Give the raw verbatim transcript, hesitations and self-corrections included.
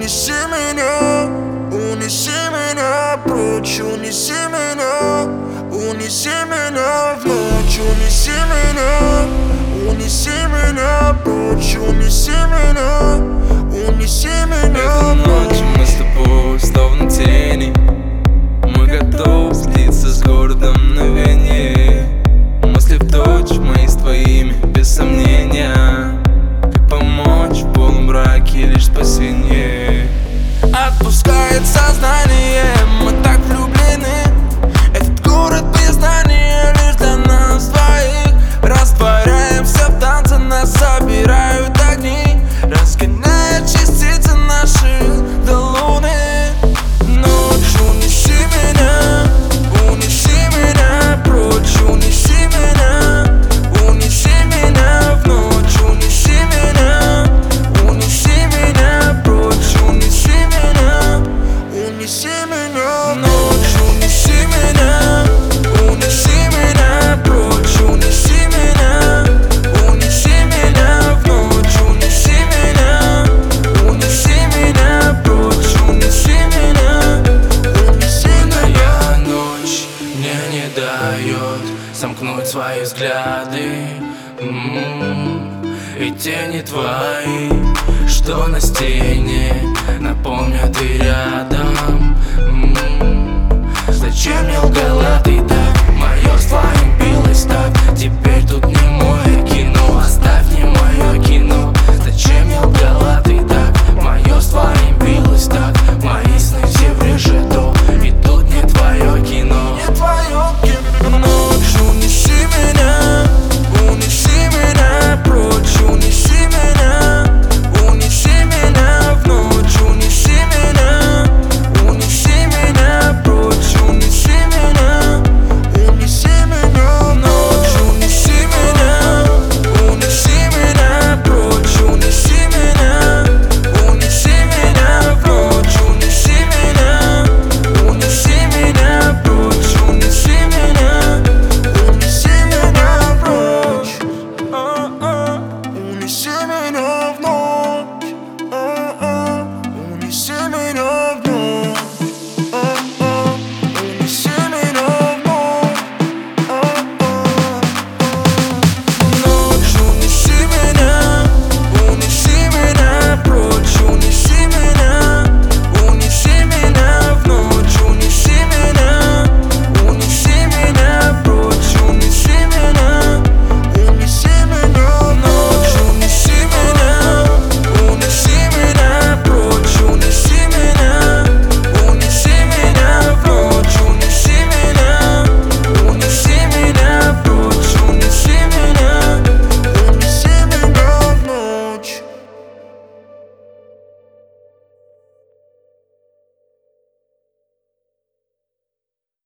Унеси меня, унеси меня прочь, унеси меня, унеси меня в ночь, унеси меня, унеси меня прочь, унеси меня, унеси меня в ночь. Мы с тобой словно тени, мы готовы слиться с городом на вине. Мысли в точь, мои с твоими, без сомнения. Как помочь в полумраке, лишь спасение. Отпускает сознание, мы так влюблены. Этот город признания лишь для нас двоих. Растворяемся в танце, нас собирают огни, разгоняя частицы наших до луны. Ночь, унеси меня, унеси меня прочь, унеси меня, унеси меня в ночь, унеси меня, унеси меня прочь, унеси меня, унеси меня в ночь, унеси меня, унеси меня прочь, унеси меня, унеси меня в ночь, унеси меня, унеси меня прочь, унеси меня, унеси Моя ночь мне не дает сомкнуть свои взгляды. М-м-м. И тени твои, что на стене, напомнят, ты рядом. М-м-м. Зачем мне лгала ты